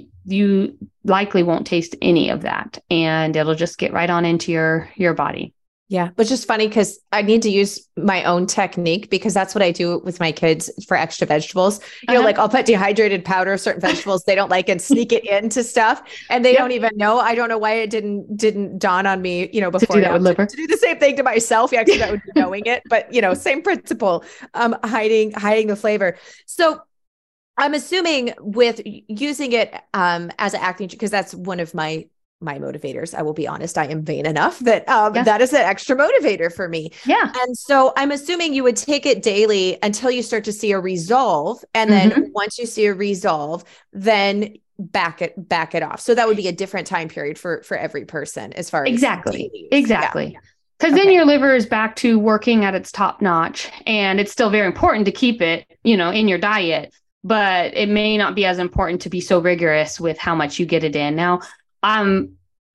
you likely won't taste any of that, and it'll just get right on into your, your body. Yeah. But just funny because I need to use my own technique, because that's what I do with my kids for extra vegetables. You uh-huh. know, like I'll put dehydrated powder of certain vegetables they don't like and sneak it into stuff. And they yep. don't even know. I don't know why it didn't, didn't dawn on me, you know, before to do, that with liver. To, to do the same thing to myself. Yeah. Actually, that would be knowing it, but you know, same principle, um, hiding, hiding the flavor. So I'm assuming with using it um, as an acne, because that's one of my my motivators. I will be honest, I am vain enough that um, yeah. that is an extra motivator for me. Yeah. And so I'm assuming you would take it daily until you start to see a resolve. And then mm-hmm. once you see a resolve, then back it, back it off. So that would be a different time period for, for every person as far as exactly, daily. exactly. Yeah. Because okay. then your liver is back to working at its top notch, and it's still very important to keep it, you know, in your diet, but it may not be as important to be so rigorous with how much you get it in. Now, um,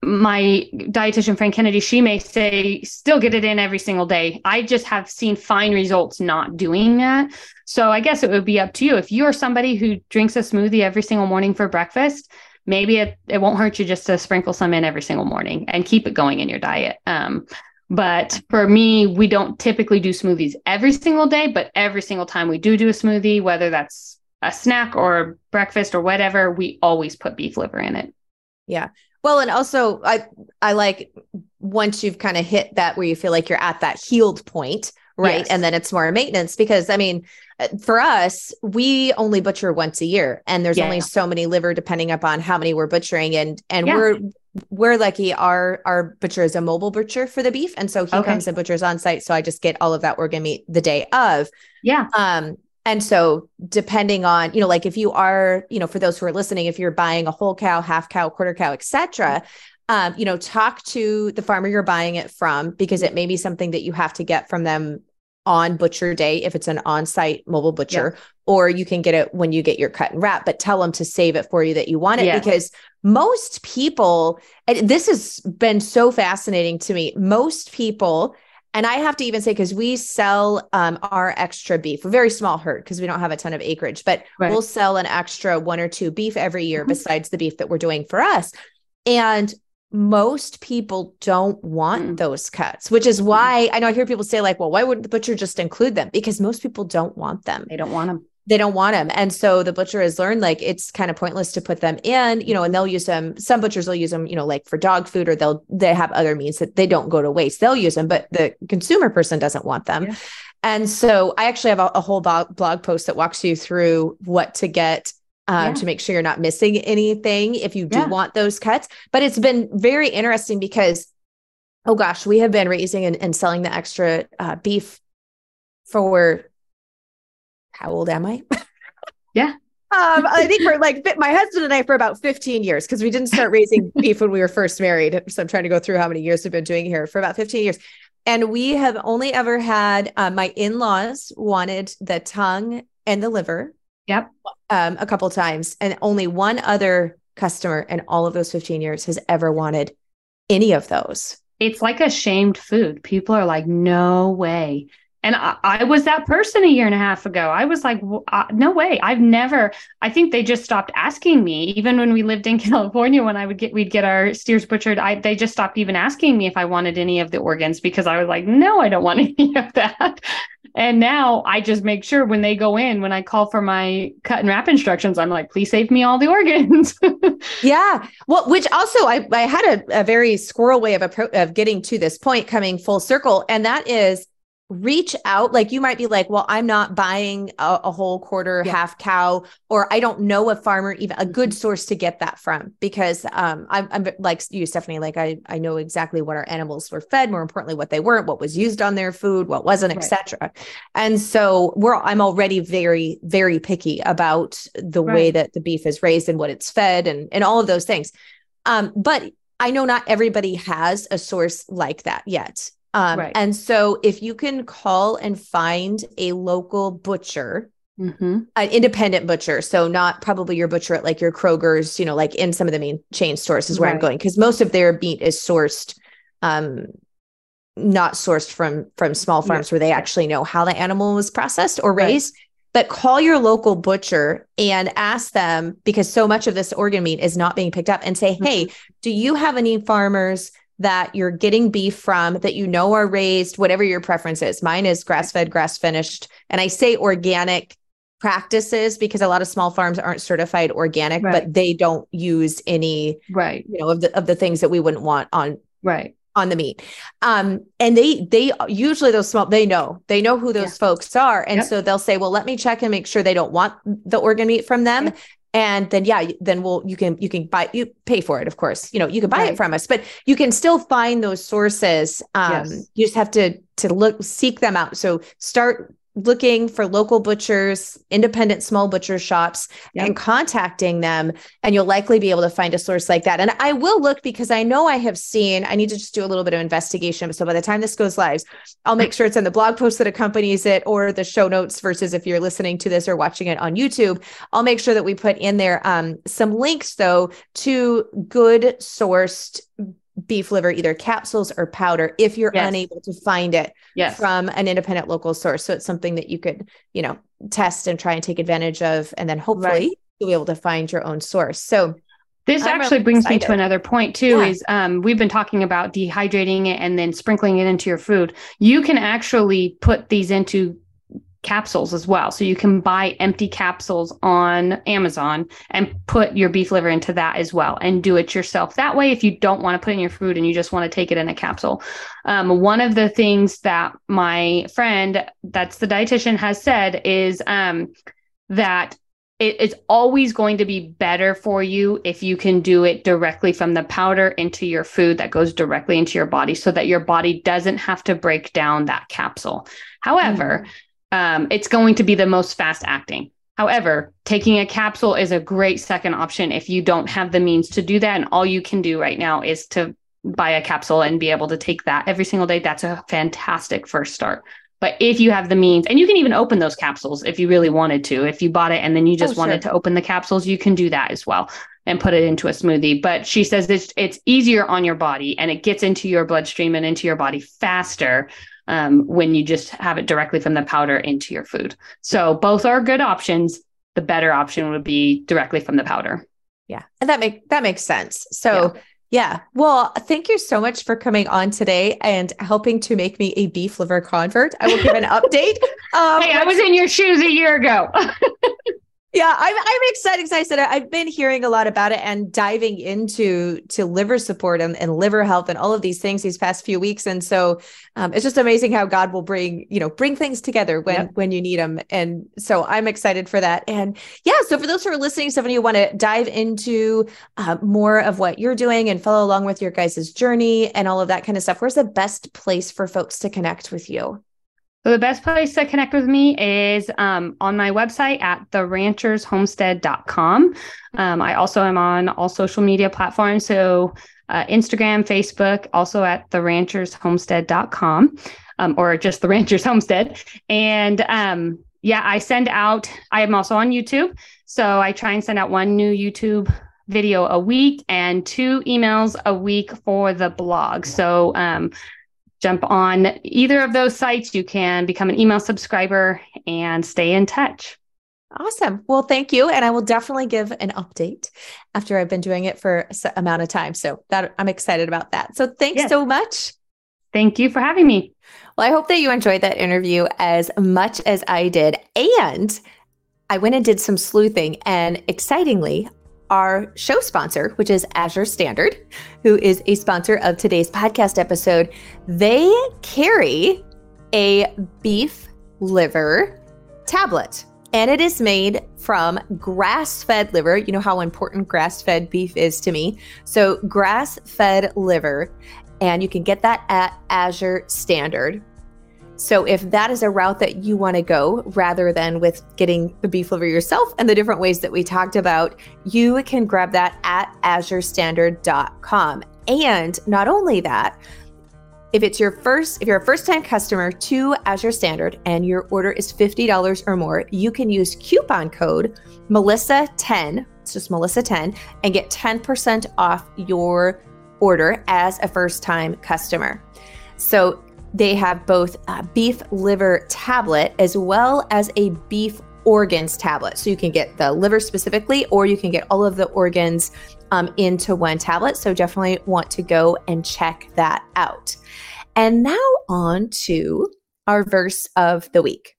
my dietitian friend Kennedy, she may say, still get it in every single day. I just have seen fine results not doing that. So I guess it would be up to you. If you're somebody who drinks a smoothie every single morning for breakfast, maybe it, it won't hurt you just to sprinkle some in every single morning and keep it going in your diet. Um, but for me, we don't typically do smoothies every single day, but every single time we do do a smoothie, whether that's a snack or breakfast or whatever, we always put beef liver in it. Yeah. Well, and also I, I like once you've kind of hit that where you feel like you're at that healed point, right? Yes. And then it's more maintenance, because I mean, for us, we only butcher once a year, and there's yeah. only so many liver depending upon how many we're butchering. And, and yeah. we're, we're lucky. Our, our butcher is a mobile butcher for the beef. And so he okay. comes and butchers on site. So I just get all of that organ meat the day of. Yeah. Um, And so depending on, you know, like if you are, you know, for those who are listening, if you're buying a whole cow, half cow, quarter cow, et cetera, um, you know, talk to the farmer you're buying it from, because it may be something that you have to get from them on butcher day if it's an on-site mobile butcher, yeah. or you can get it when you get your cut and wrap, but tell them to save it for you that you want it, yeah. because most people, and this has been so fascinating to me, most people. And I have to even say, because we sell um, our extra beef, a very small herd, because we don't have a ton of acreage, but right. we'll sell an extra one or two beef every year mm-hmm. besides the beef that we're doing for us. And most people don't want mm-hmm. those cuts, which is why I know I hear people say like, well, why wouldn't the butcher just include them? Because most people don't want them. They don't want them. They don't want them. And so the butcher has learned like it's kind of pointless to put them in, you know, and they'll use them. Some butchers will use them, you know, like for dog food, or they'll, they have other means that they don't go to waste. They'll use them, but the consumer person doesn't want them. Yeah. And so I actually have a, a whole blog, blog post that walks you through what to get um, yeah. to make sure you're not missing anything if you do yeah. want those cuts. But it's been very interesting because, oh gosh, we have been raising and, and selling the extra uh, beef for, how old am I? Yeah. Um, I think we're like my husband and I for about fifteen years, because we didn't start raising beef when we were first married. So I'm trying to go through how many years we've been doing here for about fifteen years. And we have only ever had, uh, my in-laws wanted the tongue and the liver. Yep. Um, a couple times. And only one other customer in all of those fifteen years has ever wanted any of those. It's like a shamed food. People are like, no way. And I, I was that person a year and a half ago. I was like, well, uh, no way. I've never, I think they just stopped asking me. Even when we lived in California, when I would get, we'd get our steers butchered, I, they just stopped even asking me if I wanted any of the organs, because I was like, no, I don't want any of that. And now I just make sure when they go in, when I call for my cut and wrap instructions, I'm like, please save me all the organs. Yeah. Well, which also I, I had a, a very squirrel way of, appro- of getting to this point, coming full circle. And that is, reach out. Like, you might be like, well, I'm not buying a, a whole quarter, yeah. half cow, or I don't know a farmer, even a good source to get that from, because um, I'm, I'm like you, Stephanie, like I, I know exactly what our animals were fed, more importantly, what they weren't, what was used on their food, what wasn't, right. et cetera. And so we're, I'm already very, very picky about the right. way that the beef is raised and what it's fed and, and all of those things. Um, but I know not everybody has a source like that yet. Um, right. And so if you can call and find a local butcher, mm-hmm. an independent butcher, so not probably your butcher at like your Kroger's, you know, like in some of the main chain stores is where right. I'm going, because most of their meat is sourced, um, not sourced from, from small farms yeah. where they actually know how the animal was processed or raised. Right. But call your local butcher and ask them, because so much of this organ meat is not being picked up, and say, mm-hmm. hey, do you have any farmers that you're getting beef from that you know are raised, whatever your preference is? Mine is grass-fed, grass-finished. And I say organic practices because a lot of small farms aren't certified organic, right. but they don't use any, right. you know, of the of the things that we wouldn't want on right. on the meat. Um, and they they usually those small, they know, they know who those yeah. folks are. And yep. so they'll say, well, let me check and make sure they don't want the organ meat from them. Yep. And then, yeah, then we'll, you can, you can buy, you pay for it. Of course, you know, you can buy right. it from us, but you can still find those sources. Um, yes. You just have to, to look, seek them out. So start looking for local butchers, independent small butcher shops, yep. and contacting them, and you'll likely be able to find a source like that. And I will look, because I know I have seen, I need to just do a little bit of investigation. So by the time this goes live, I'll make sure it's in the blog post that accompanies it or the show notes, versus if you're listening to this or watching it on YouTube, I'll make sure that we put in there um, some links though to good sourced beef liver, either capsules or powder, if you're yes. unable to find it yes. from an independent local source. So it's something that you could, you know, test and try and take advantage of, and then hopefully right. you'll be able to find your own source. So this I'm actually really brings excited. me to another point too, yeah. is um, we've been talking about dehydrating it and then sprinkling it into your food. You can actually put these into capsules as well. So you can buy empty capsules on Amazon and put your beef liver into that as well, and do it yourself. That way, if you don't want to put in your food and you just want to take it in a capsule. Um, one of the things that my friend, that's the dietitian, has said is um, that it is always going to be better for you if you can do it directly from the powder into your food that goes directly into your body, so that your body doesn't have to break down that capsule. However, mm. Um, it's going to be the most fast acting. However, taking a capsule is a great second option if you don't have the means to do that. And all you can do right now is to buy a capsule and be able to take that every single day. That's a fantastic first start. But if you have the means, and you can even open those capsules if you really wanted to, if you bought it and then you just oh, wanted sure. to open the capsules, you can do that as well and put it into a smoothie. But she says it's, it's easier on your body, and it gets into your bloodstream and into your body faster Um, when you just have it directly from the powder into your food. So both are good options. The better option would be directly from the powder. Yeah. And that make, that makes sense. So yeah. yeah. Well, thank you so much for coming on today and helping to make me a beef liver convert. I will give an update. Um, hey, I was in your shoes a year ago. Yeah, I'm I'm excited because I said I've been hearing a lot about it and diving into to liver support and, and liver health and all of these things these past few weeks. And so um, it's just amazing how God will bring, you know, bring things together when yep. when you need them. And so I'm excited for that. And yeah, so for those who are listening, Stephanie, you want to dive into uh, more of what you're doing and follow along with your guys' journey and all of that kind of stuff. Where's the best place for folks to connect with you? So the best place to connect with me is um, on my website at the ranchers homestead dot com. Um, I also am on all social media platforms. So uh, Instagram, Facebook, also at the ranchers homestead dot com um, or just the Ranchers Homestead. And um, yeah, I send out, I am also on YouTube. So I try and send out one new YouTube video a week and two emails a week for the blog. So um, jump on either of those sites. You can become an email subscriber and stay in touch. Awesome. Well, thank you. And I will definitely give an update after I've been doing it for a amount of time. So that I'm excited about that. So thanks yes. so much. Thank you for having me. Well, I hope that you enjoyed that interview as much as I did. And I went and did some sleuthing, and excitingly, our show sponsor, which is Azure Standard, who is a sponsor of today's podcast episode, they carry a beef liver tablet, and it is made from grass-fed liver. You know how important grass-fed beef is to me. So grass-fed liver, and you can get that at Azure Standard. So if that is a route that you want to go, rather than with getting the beef liver yourself and the different ways that we talked about, you can grab that at azure standard dot com. And not only that, if it's your first, if you're a first-time customer to Azure Standard and your order is fifty dollars or more, you can use coupon code Melissa ten, it's just Melissa ten, and get ten percent off your order as a first-time customer. So they have both a beef liver tablet as well as a beef organs tablet. So you can get the liver specifically, or you can get all of the organs um, into one tablet. So definitely want to go and check that out. And now on to our verse of the week.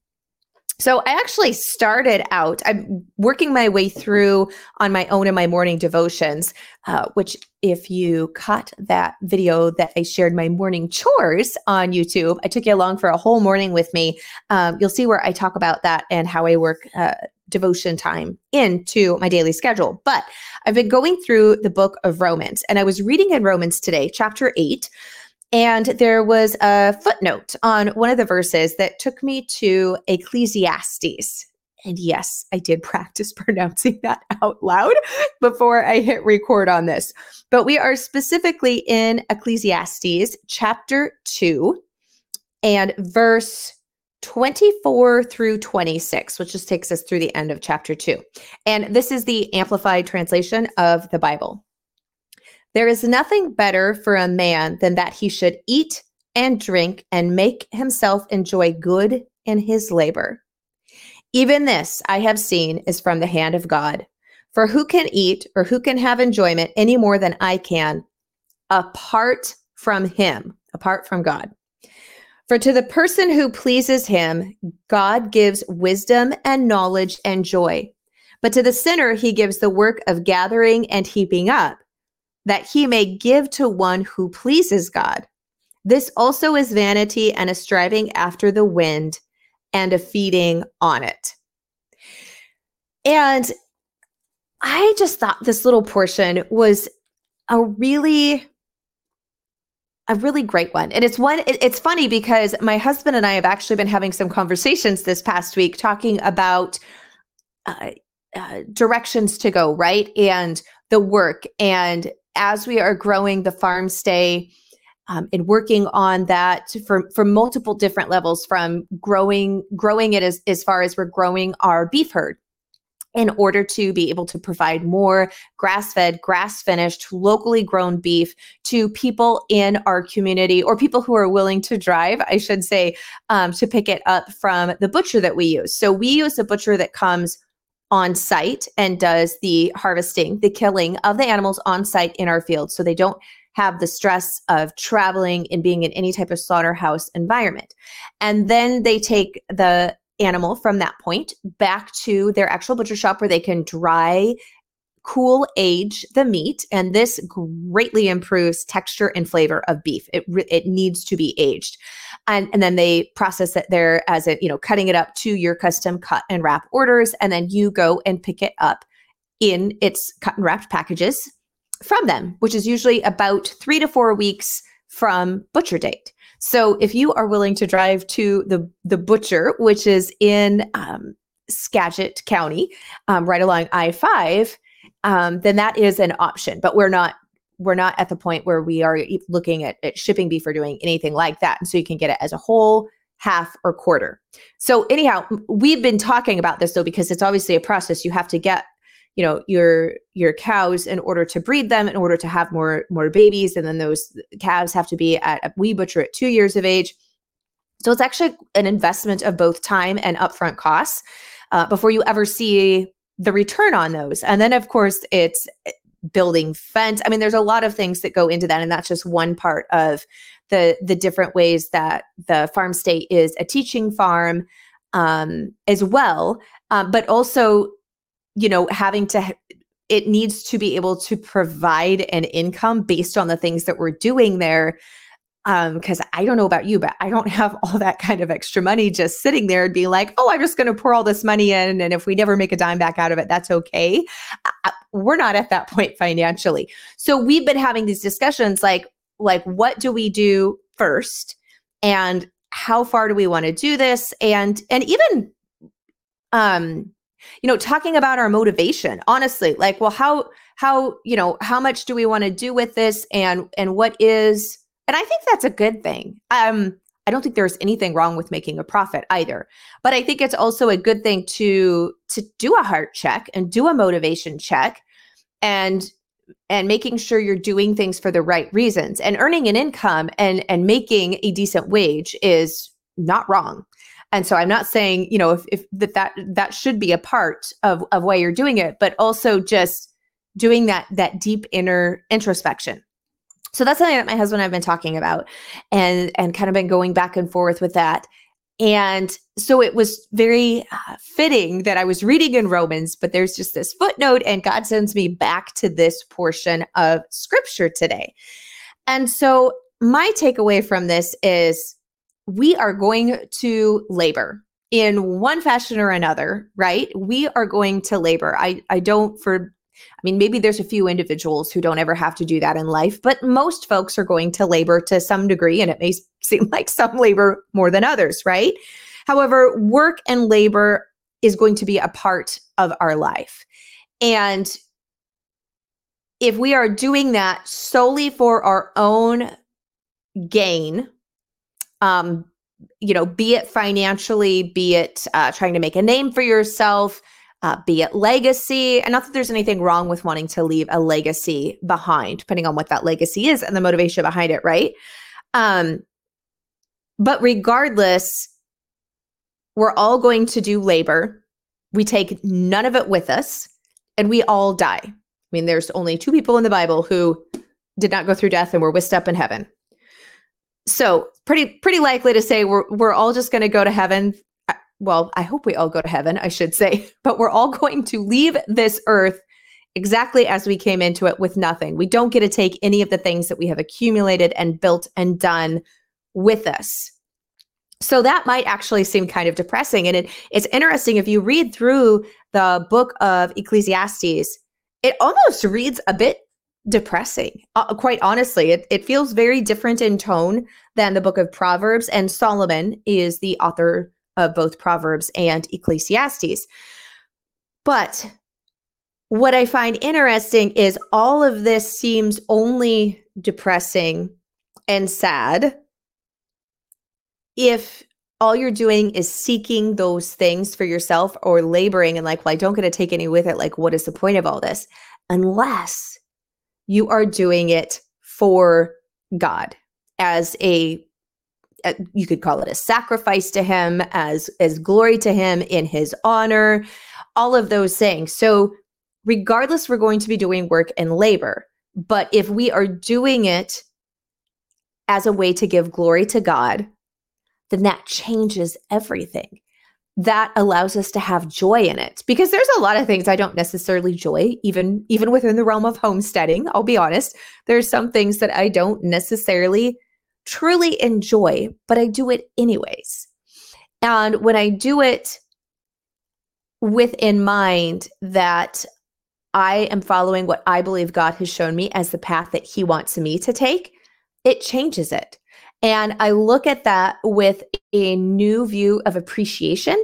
So I actually started out, I'm working my way through on my own in my morning devotions, uh, which if you caught that video that I shared my morning chores on YouTube, I took you along for a whole morning with me. Um, you'll see where I talk about that and how I work uh, devotion time into my daily schedule. But I've been going through the book of Romans, and I was reading in Romans today, chapter eight. And there was a footnote on one of the verses that took me to Ecclesiastes. And yes, I did practice pronouncing that out loud before I hit record on this. But we are specifically in Ecclesiastes chapter two and verse twenty-four through twenty-six, which just takes us through the end of chapter two. And this is the Amplified translation of the Bible. There is nothing better for a man than that he should eat and drink and make himself enjoy good in his labor. Even this I have seen is from the hand of God. For who can eat or who can have enjoyment any more than I can, apart from him, apart from God? For to the person who pleases him, God gives wisdom and knowledge and joy. But to the sinner, he gives the work of gathering and heaping up, that he may give to one who pleases God. This also is vanity and a striving after the wind and a feeding on it. And I just thought this little portion was a really, a really great one. And it's one, it's funny because my husband and I have actually been having some conversations this past week talking about uh, uh, directions to go, right? And the work, and as we are growing the farm stay um, and working on that for, for multiple different levels, from growing growing it as, as far as we're growing our beef herd in order to be able to provide more grass-fed, grass-finished, locally grown beef to people in our community, or people who are willing to drive, I should say, um, to pick it up from the butcher that we use. So we use a butcher that comes on site and does the harvesting, the killing of the animals on site in our field. So they don't have the stress of traveling and being in any type of slaughterhouse environment. And then they take the animal from that point back to their actual butcher shop where they can dry, cool age the meat, and this greatly improves texture and flavor of beef. It re- it needs to be aged, and and then they process it there as it, you know, cutting it up to your custom cut and wrap orders, and then you go and pick it up in its cut and wrapped packages from them, which is usually about three to four weeks from butcher date. So if you are willing to drive to the the butcher, which is in um, Skagit County, um, right along I five. Um, then that is an option, but we're not we're not at the point where we are looking at, at shipping beef or doing anything like that. And so you can get it as a whole, half, or quarter. So anyhow, we've been talking about this though, because it's obviously a process. You have to get, you know, your your cows in order to breed them, in order to have more more babies, and then those calves have to be at a we butcher at two years of age. So it's actually an investment of both time and upfront costs uh, before you ever see the return on those. And then of course it's building fence. I mean, there's a lot of things that go into that. And that's just one part of the, the different ways that the farm state is a teaching farm um, as well. Um, but also, you know, having to, it needs to be able to provide an income based on the things that we're doing there. Um, because I don't know about you, but I don't have all that kind of extra money just sitting there and being like, oh, I'm just going to pour all this money in, and if we never make a dime back out of it, that's okay. I, we're not at that point financially. So we've been having these discussions like, like what do we do first, and how far do we want to do this, and and even, um, you know, talking about our motivation. Honestly, like, well, how how you know how much do we want to do with this, and and what is. And I think that's a good thing. Um, I don't think there's anything wrong with making a profit either. But I think it's also a good thing to to do a heart check and do a motivation check, and and making sure you're doing things for the right reasons. And earning an income and and making a decent wage is not wrong. And so I'm not saying, you know, if, if that, that that should be a part of, of why you're doing it, but also just doing that that deep inner introspection. So that's something that my husband and I have been talking about, and and kind of been going back and forth with that. And so it was very uh, fitting that I was reading in Romans, but there's just this footnote, and God sends me back to this portion of scripture today. And so my takeaway from this is we are going to labor in one fashion or another, right? We are going to labor. I, I don't for I mean, maybe there's a few individuals who don't ever have to do that in life, but most folks are going to labor to some degree, and it may seem like some labor more than others, right? However, work and labor is going to be a part of our life. And if we are doing that solely for our own gain, um, you know, be it financially, be it uh, trying to make a name for yourself, Uh, be it legacy, and not that there's anything wrong with wanting to leave a legacy behind, depending on what that legacy is and the motivation behind it, right? Um, but regardless, we're all going to do labor. We take none of it with us, and we all die. I mean, there's only two people in the Bible who did not go through death and were whisked up in heaven. So pretty pretty likely to say we're we're all just going to go to heaven. Well, I hope we all go to heaven, I should say, but we're all going to leave this earth exactly as we came into it, with nothing. We don't get to take any of the things that we have accumulated and built and done with us. So that might actually seem kind of depressing. And it, it's interesting, if you read through the book of Ecclesiastes, it almost reads a bit depressing. Uh, quite honestly, it, it feels very different in tone than the book of Proverbs, and Solomon is the author of both Proverbs and Ecclesiastes. But what I find interesting is all of this seems only depressing and sad if all you're doing is seeking those things for yourself, or laboring and like, well, I don't get to take any with it. Like, what is the point of all this? Unless you are doing it for God as a you could call it a sacrifice to him, as, as glory to him, in his honor, all of those things. So regardless, we're going to be doing work and labor. But if we are doing it as a way to give glory to God, then that changes everything. that allows us to have joy in it, because there's a lot of things I don't necessarily joy, even, even within the realm of homesteading. I'll be honest. There's some things that I don't necessarily truly enjoy, but I do it anyways. And when I do it with in mind that I am following what I believe God has shown me as the path that he wants me to take, it changes it. And I look at that with a new view of appreciation,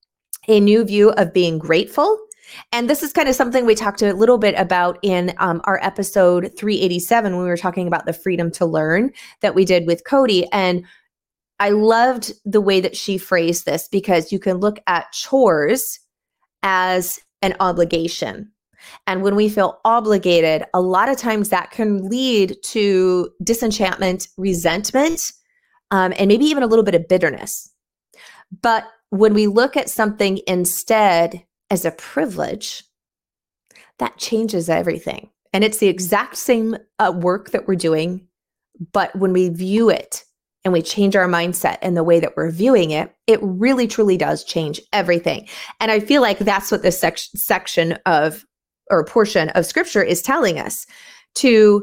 a new view of being grateful. And this is kind of something we talked a little bit about in um, our episode three eighty-seven, when we were talking about the freedom to learn that we did with Cody. And I loved the way that she phrased this, because you can look at chores as an obligation. And when we feel obligated, a lot of times that can lead to disenchantment, resentment, um, and maybe even a little bit of bitterness. But when we look at something instead as a privilege, that changes everything. And it's the exact same uh, work that we're doing, but when we view it and we change our mindset and the way that we're viewing it, it really truly does change everything. And I feel like that's what this sec- section of or portion of scripture is telling us. To,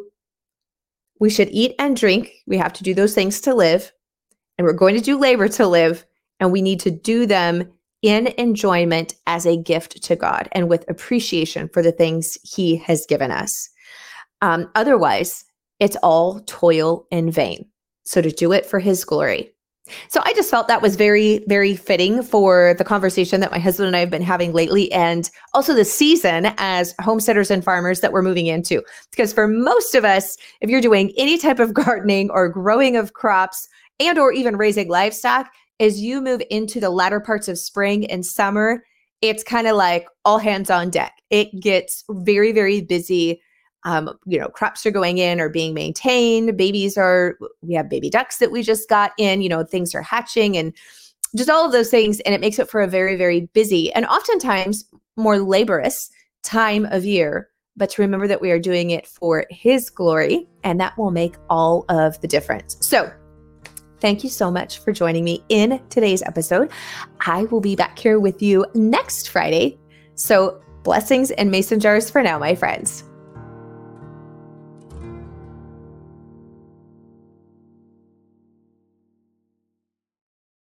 we should eat and drink. We have to do those things to live, and we're going to do labor to live, and we need to do them in enjoyment as a gift to God and with appreciation for the things he has given us. Um, otherwise, it's all toil in vain. So to do it for his glory. So I just felt that was very, very fitting for the conversation that my husband and I have been having lately, and also the season as homesteaders and farmers that we're moving into. Because for most of us, if you're doing any type of gardening or growing of crops and or even raising livestock, as you move into the latter parts of spring and summer, it's kind of like all hands on deck. It gets very, very busy. Um, you know, crops are going in or being maintained. Babies are, we have baby ducks that we just got in, you know, things are hatching and just all of those things. And it makes it for a very, very busy and oftentimes more laborious time of year. But to remember that we are doing it for his glory, and that will make all of the difference. So thank you so much for joining me in today's episode. I will be back here with you next Friday. So blessings and mason jars for now, my friends.